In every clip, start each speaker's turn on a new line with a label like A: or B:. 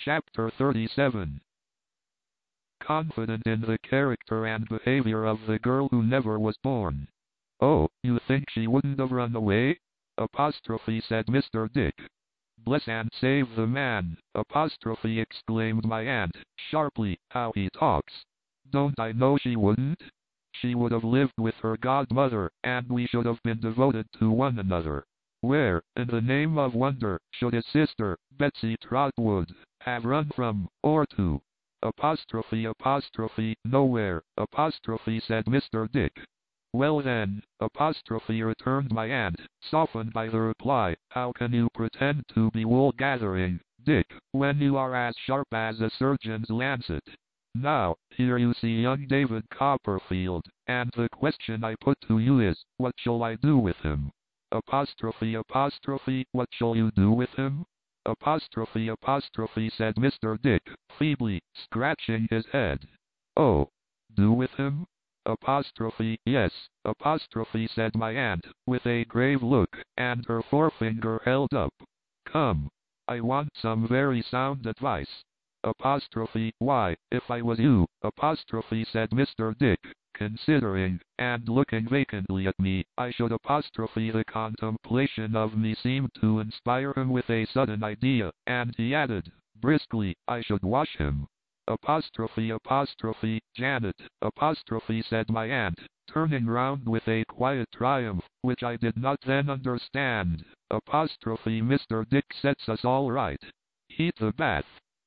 A: Chapter 37. Confident in the character and behavior of the girl who never was born. "Oh, you think she wouldn't have run away?" Said Mr. Dick. "Bless and save the man!" Exclaimed my aunt, sharply. "How he talks! Don't I know she wouldn't? She would have lived with her godmother, and we should have been devoted to one another. Where, in the name of wonder, should his sister, Betsy Trotwood, have run from, or to?" "Nowhere," said Mr. Dick. "Well then," returned my aunt, softened by the reply, "how can you pretend to be wool gathering, Dick, when you are as sharp as a surgeon's lancet? Now, here you see young David Copperfield, and the question I put to you is, what shall I do with him?" "What shall you do with him?" Said Mr. Dick, feebly, scratching his head. "Oh, do with him? Yes," said my aunt, with a grave look, and her forefinger held up. "Come, I want some very sound advice." "Why, if I was you," said Mr. Dick, considering, and looking vacantly at me, "I should the contemplation of me seemed to inspire him with a sudden idea, and he added, briskly, I should wash him." "Janet," said my aunt, turning round with a quiet triumph, which I did not then understand. "Mr. Dick sets us all right. Heat the bath."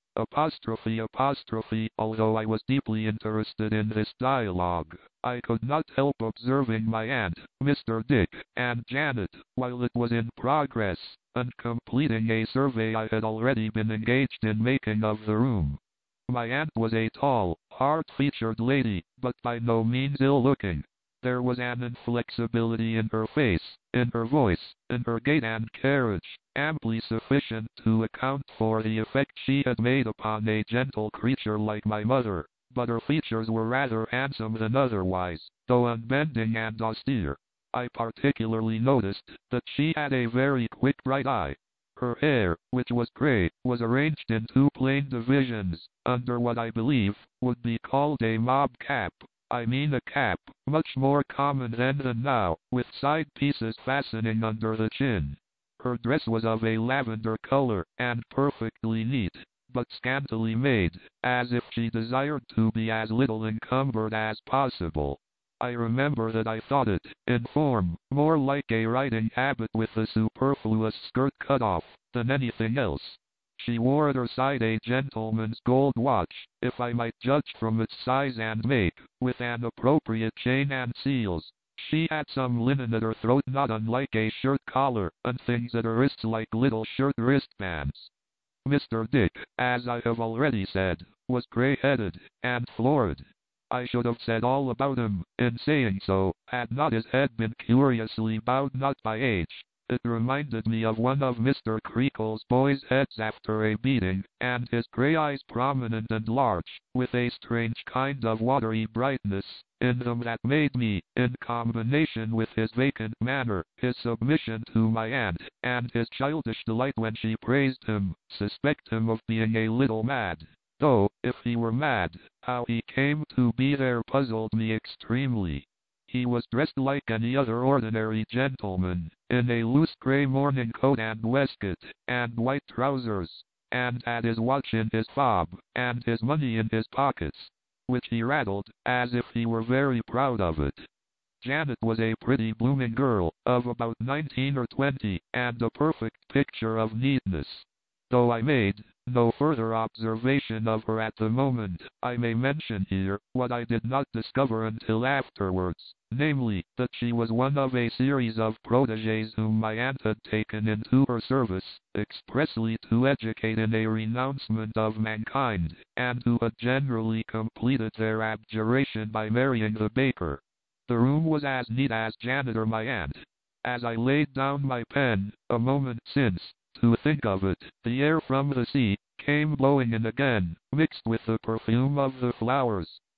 A: Although I was deeply interested in this dialogue, I could not help observing my aunt, Mr. Dick, and Janet, while it was in progress, and completing a survey I had already been engaged in making of the room. My aunt was a tall, hard-featured lady, but by no means ill-looking. There was an inflexibility in her face, in her voice, in her gait and carriage, amply sufficient to account for the effect she had made upon a gentle creature like my mother, but her features were rather handsome than otherwise, though unbending and austere. I particularly noticed that she had a very quick bright eye. Her hair, which was grey, was arranged in two plain divisions, under what I believe would be called a mob cap. I mean a cap, much more common then than now, with side pieces fastening under the chin. Her dress was of a lavender color, and perfectly neat, but scantily made, as if she desired to be as little encumbered as possible. I remember that I thought it, in form, more like a riding habit with the superfluous skirt cut off, than anything else. She wore at her side a gentleman's gold watch, if I might judge from its size and make, with an appropriate chain and seals. She had some linen at her throat not unlike a shirt collar, and things at her wrists like little shirt wristbands. Mr. Dick, as I have already said, was grey-headed, and florid. I should have said all about him, in saying so, had not his head been curiously bowed not by age. It reminded me of one of Mr. Creakle's boys' heads after a beating, and his grey eyes prominent and large, with a strange kind of watery brightness in them that made me, in combination with his vacant manner, his submission to my aunt, and his childish delight when she praised him, suspect him of being a little mad. Though, if he were mad, how he came to be there puzzled me extremely. He was dressed like any other ordinary gentleman, in a loose grey morning coat and waistcoat, and white trousers, and had his watch in his fob, and his money in his pockets, which he rattled, as if he were very proud of it. Janet was a pretty blooming girl, of about 19 or 20, and a perfect picture of neatness. Though I made no further observation of her at the moment, I may mention here, what I did not discover until afterwards, namely, that she was one of a series of protégés whom my aunt had taken into her service, expressly to educate in a renouncement of mankind, and who had generally completed their abjuration by marrying the baker. The room was as neat as Janet or my aunt. As I laid down my pen, a moment since, to think of it, the air from the sea came blowing in again, mixed with the perfume of the flowers,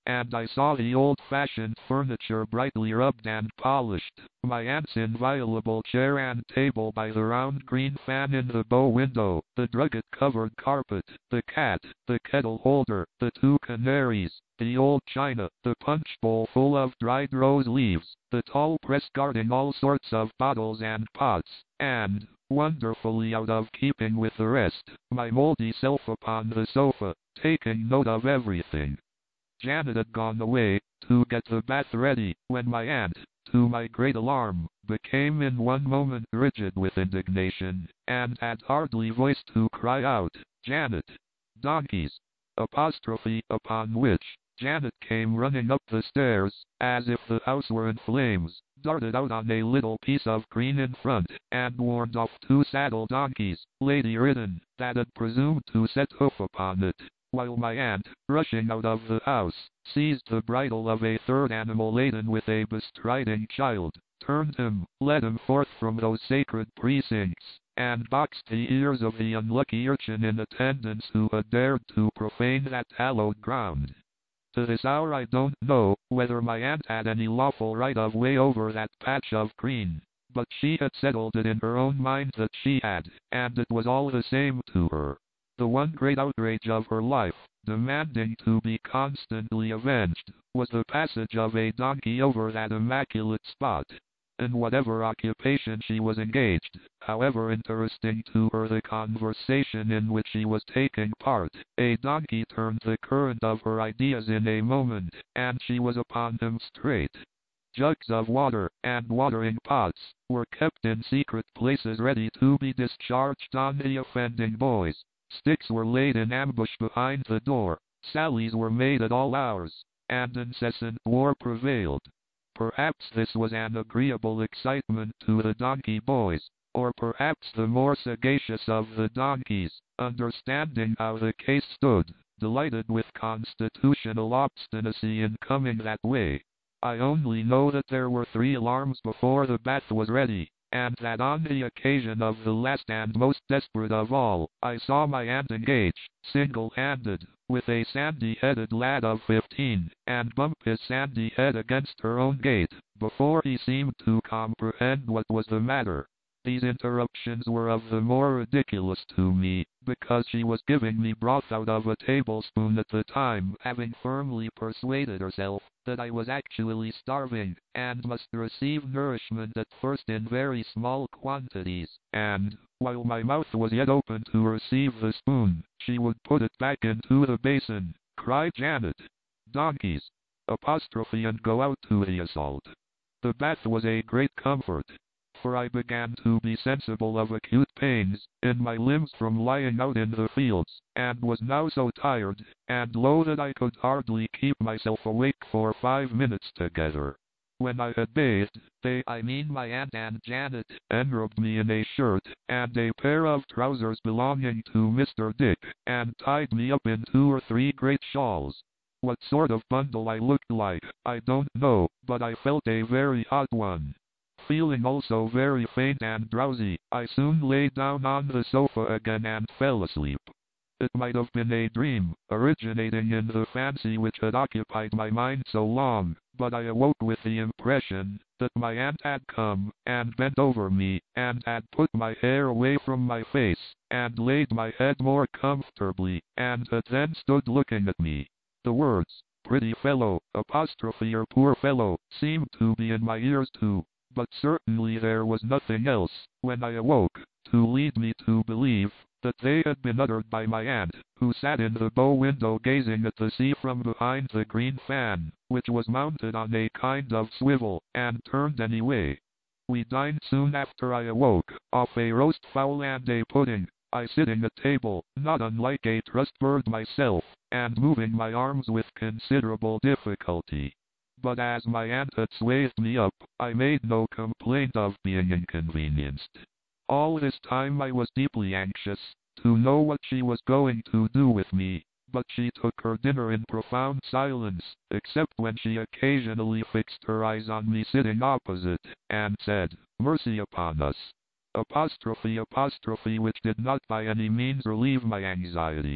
A: and I saw the old-fashioned furniture brightly rubbed and polished, my aunt's inviolable chair and table by the round green fan in the bow window, the drugget-covered carpet, the cat, the kettle holder, the 2 canaries, the old china, the punch bowl full of dried rose leaves, the tall press guarding all sorts of bottles and pots, and, wonderfully out of keeping with the rest, my moldy self upon the sofa, taking note of everything. Janet had gone away to get the bath ready, when my aunt, to my great alarm, became in one moment rigid with indignation, and had hardly voice to cry out, "Janet! Donkeys!" Apostrophe upon which, Janet came running up the stairs, as if the house were in flames, darted out on a little piece of green in front, and warned off 2 saddle donkeys, lady-ridden, that had presumed to set hoof upon it, while my aunt, rushing out of the house, seized the bridle of a 3rd animal laden with a bestriding child, turned him, led him forth from those sacred precincts, and boxed the ears of the unlucky urchin in attendance who had dared to profane that hallowed ground. To this hour I don't know whether my aunt had any lawful right of way over that patch of green, but she had settled it in her own mind that she had, and it was all the same to her. The one great outrage of her life, demanding to be constantly avenged, was the passage of a donkey over that immaculate spot. In whatever occupation she was engaged, however interesting to her the conversation in which she was taking part, a donkey turned the current of her ideas in a moment, and she was upon him straight. Jugs of water, and watering pots, were kept in secret places ready to be discharged on the offending boys. Sticks were laid in ambush behind the door, sallies were made at all hours, and incessant war prevailed. Perhaps this was an agreeable excitement to the donkey boys, or perhaps the more sagacious of the donkeys, understanding how the case stood, delighted with constitutional obstinacy in coming that way. I only know that there were 3 alarms before the bath was ready, and that on the occasion of the last and most desperate of all, I saw my aunt engage, single-handed, with a sandy-headed lad of 15, and bump his sandy head against her own gate, before he seemed to comprehend what was the matter. These interruptions were of the more ridiculous to me, because she was giving me broth out of a tablespoon at the time, having firmly persuaded herself that I was actually starving, and must receive nourishment at first in very small quantities, and, while my mouth was yet open to receive the spoon, she would put it back into the basin, cry Janet, "Donkeys!" apostrophe, and go out to the assault. The bath was a great comfort, for I began to be sensible of acute pains in my limbs from lying out in the fields, and was now so tired and low that I could hardly keep myself awake for 5 minutes together. When I had bathed, I mean my aunt and Janet, enrobed me in a shirt and a pair of trousers belonging to Mr. Dick, and tied me up in 2 or 3 great shawls. What sort of bundle I looked like, I don't know, but I felt a very odd one. Feeling also very faint and drowsy, I soon lay down on the sofa again and fell asleep. It might have been a dream, originating in the fancy which had occupied my mind so long, but I awoke with the impression that my aunt had come, and bent over me, and had put my hair away from my face, and laid my head more comfortably, and had then stood looking at me. The words, "pretty fellow," apostrophe or "poor fellow," seemed to be in my ears too. But certainly there was nothing else, when I awoke, to lead me to believe that they had been uttered by my aunt, who sat in the bow window gazing at the sea from behind the green fan, which was mounted on a kind of swivel, and turned any way. We dined soon after I awoke, off a roast fowl and a pudding, I sitting at table, not unlike a trussed bird myself, and moving my arms with considerable difficulty. But as my aunt had swathed me up, I made no complaint of being inconvenienced. All this time I was deeply anxious to know what she was going to do with me, but she took her dinner in profound silence, except when she occasionally fixed her eyes on me sitting opposite, and said, "Mercy upon us!" apostrophe, which did not by any means relieve my anxiety.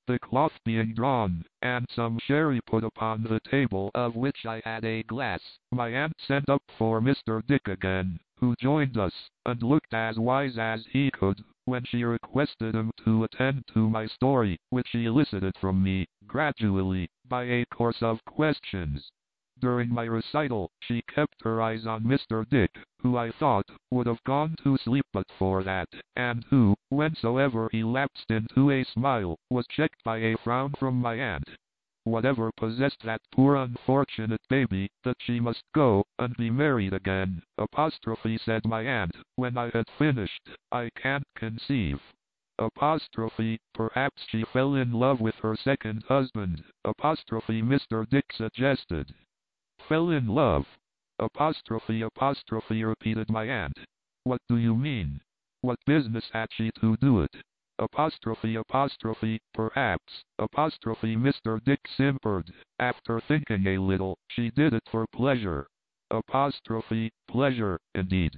A: the cloth being drawn, and some sherry put upon the table, of which I had a glass, my aunt sent up for Mr. Dick again, who joined us, and looked as wise as he could, when she requested him to attend to my story, which he elicited from me, gradually, by a course of questions. During my recital, she kept her eyes on Mr. Dick, who I thought would have gone to sleep but for that, and who, whensoever he lapsed into a smile, was checked by a frown from my aunt. Whatever possessed that poor unfortunate baby, that she must go, and be married again, said my aunt, when I had finished, I can't conceive. Perhaps she fell in love with her second husband, Mr. Dick suggested. Fell in love? Repeated my aunt. What do you mean? What business had she to do it? Perhaps, Mr. Dick simpered. After thinking a little, she did it for pleasure. Pleasure, indeed.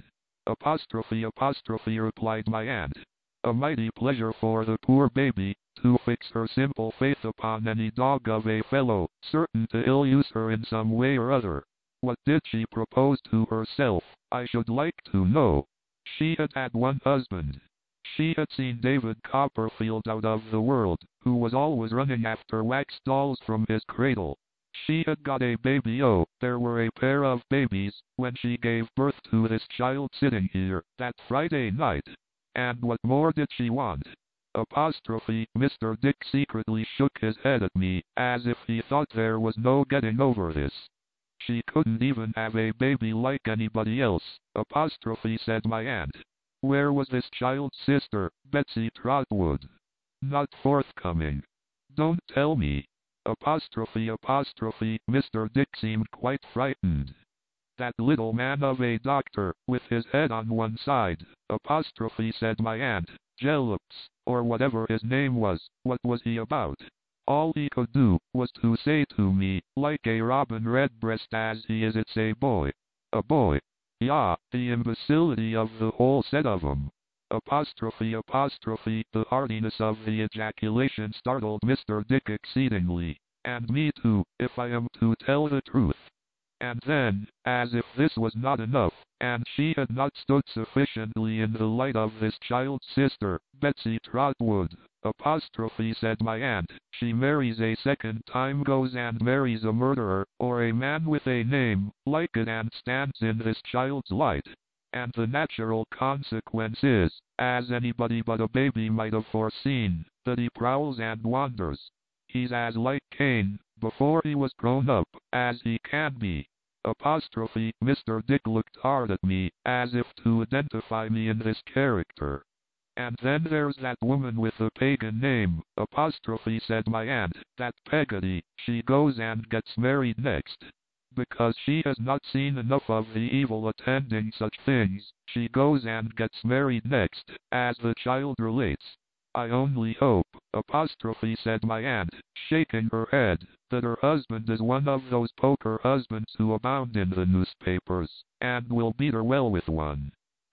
A: Replied my aunt. A mighty pleasure for the poor baby, to fix her simple faith upon any dog of a fellow, certain to ill-use her in some way or other. What did she propose to herself, I should like to know? She had had one husband. She had seen David Copperfield out of the world, who was always running after wax dolls from his cradle. She had got a baby. Oh, there were a pair of babies, when she gave birth to this child sitting here, that Friday night. And what more did she want? Mr. Dick secretly shook his head at me, as if he thought there was no getting over this. She couldn't even have a baby like anybody else, said my aunt. Where was this child's sister, Betsy Trotwood? Not forthcoming. Don't tell me. Mr. Dick seemed quite frightened. That little man of a doctor, with his head on one side, said my aunt, Jellops, or whatever his name was, what was he about? All he could do, was to say to me, like a robin redbreast as he is, it's a boy. A boy. Yeah, the imbecility of the whole set of 'em. The heartiness of the ejaculation startled Mr. Dick exceedingly, and me too, if I am to tell the truth. And then, as if this was not enough, and she had not stood sufficiently in the light of this child's sister, Betsy Trotwood, said my aunt, she marries a second time, goes and marries a murderer, or a man with a name like it, and stands in this child's light. And the natural consequence is, as anybody but a baby might have foreseen, that he prowls and wanders. He's as like Cain, before he was grown up, as he can be. Mr. Dick looked hard at me, as if to identify me in this character. And then there's that woman with the pagan name, said my aunt, that Peggotty, she goes and gets married next. Because she has not seen enough of the evil attending such things, she goes and gets married next, as the child relates. I only hope, said my aunt, shaking her head, that her husband is one of those poker husbands who abound in the newspapers, and will beat her well with one.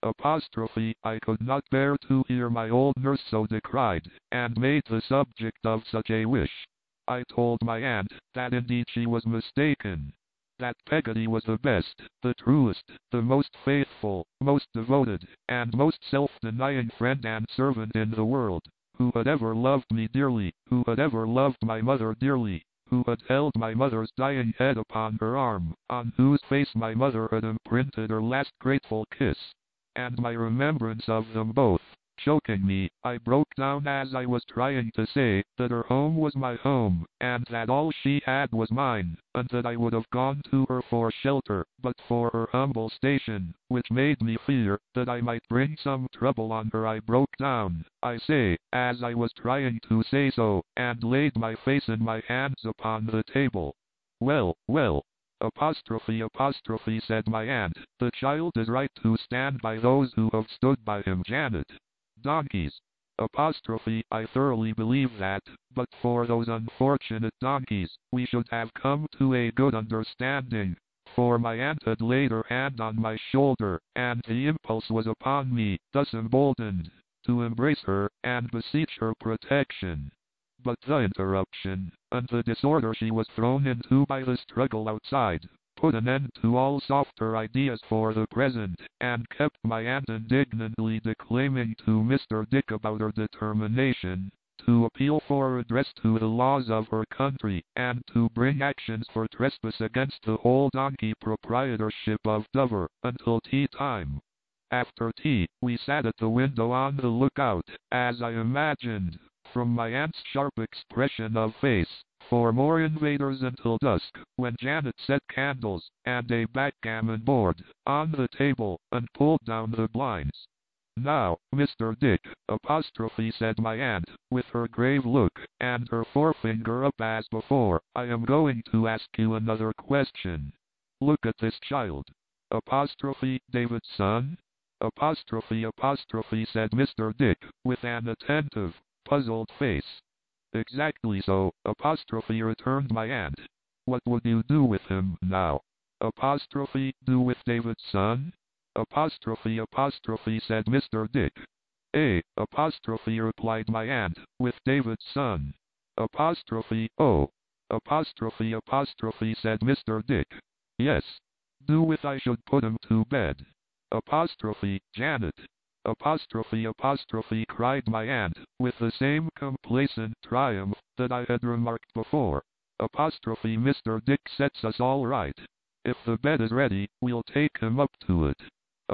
A: I could not bear to hear my old nurse so decried, and made the subject of such a wish. I told my aunt, that indeed she was mistaken. That Peggotty was the best, the truest, the most faithful, most devoted, and most self-denying friend and servant in the world, who had ever loved me dearly, who had ever loved my mother dearly, who had held my mother's dying head upon her arm, on whose face my mother had imprinted her last grateful kiss. And my remembrance of them both, choking me, I broke down as I was trying to say, that her home was my home, and that all she had was mine, and that I would have gone to her for shelter, but for her humble station, which made me fear, that I might bring some trouble on her. I broke down, I say, as I was trying to say so, and laid my face in my hands upon the table. Well, said my aunt, the child is right to stand by those who have stood by him, Janet. Donkeys. I thoroughly believe that, but for those unfortunate donkeys, we should have come to a good understanding, for my aunt had laid her hand on my shoulder, and the impulse was upon me, thus emboldened, to embrace her, and beseech her protection. but the interruption, and the disorder she was thrown into by the struggle outside, put an end to all softer ideas for the present, and kept my aunt indignantly declaiming to Mr. Dick about her determination to appeal for redress to the laws of her country, and to bring actions for trespass against the whole donkey proprietorship of Dover, until tea time. After tea, we sat at the window on the lookout, as I imagined, from my aunt's sharp expression of face, for more invaders until dusk, when Janet set candles, and a backgammon board, on the table, and pulled down the blinds. "Now, Mr. Dick," said my aunt, with her grave look, and her forefinger up as before, "I am going to ask you another question. Look at this child. David's son?" Said Mr. Dick, with an attentive, puzzled face. "Exactly so, returned my aunt. What would you do with him, now?" "Do with David's son?" Said Mr. Dick. Replied my aunt, "with David's son." "Oh, said Mr. Dick. "Yes. Do with I should put him to bed." "Janet." Cried my aunt, with the same complacent triumph that I had remarked before. "Mr. Dick sets us all right. If the bed is ready, we'll take him up to it."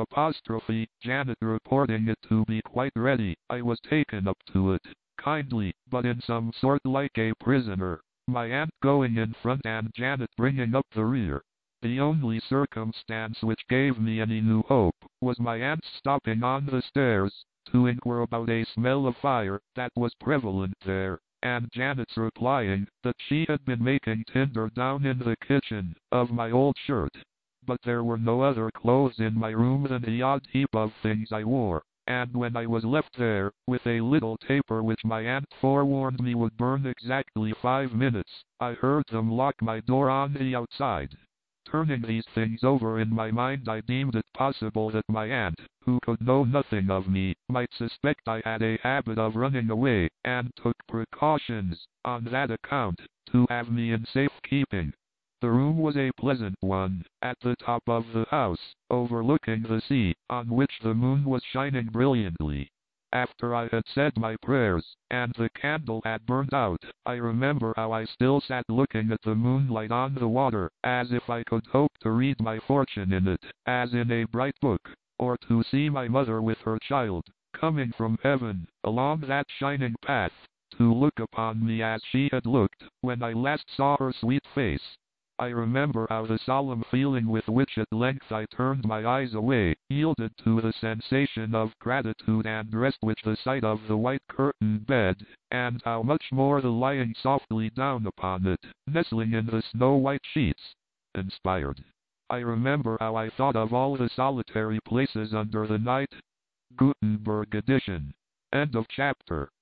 A: Janet reporting it to be quite ready, I was taken up to it, kindly, but in some sort like a prisoner, my aunt going in front and Janet bringing up the rear. The only circumstance which gave me any new hope, was my aunt's stopping on the stairs, to inquire about a smell of fire that was prevalent there, and Janet's replying that she had been making tinder down in the kitchen, of my old shirt. But there were no other clothes in my room than the odd heap of things I wore, and when I was left there, with a little taper which my aunt forewarned me would burn exactly 5 minutes, I heard them lock my door on the outside. Turning these things over in my mind, I deemed it possible that my aunt, who could know nothing of me, might suspect I had a habit of running away, and took precautions, on that account, to have me in safe keeping. The room was a pleasant one, at the top of the house, overlooking the sea, on which the moon was shining brilliantly. After I had said my prayers, and the candle had burned out, I remember how I still sat looking at the moonlight on the water, as if I could hope to read my fortune in it, as in a bright book, or to see my mother with her child, coming from heaven, along that shining path, to look upon me as she had looked, when I last saw her sweet face. I remember how the solemn feeling with which at length I turned my eyes away, yielded to the sensation of gratitude and rest which the sight of the white curtained bed, and how much more the lying softly down upon it, nestling in the snow-white sheets, inspired. I remember how I thought of all the solitary places under the night. Gutenberg edition. End of chapter.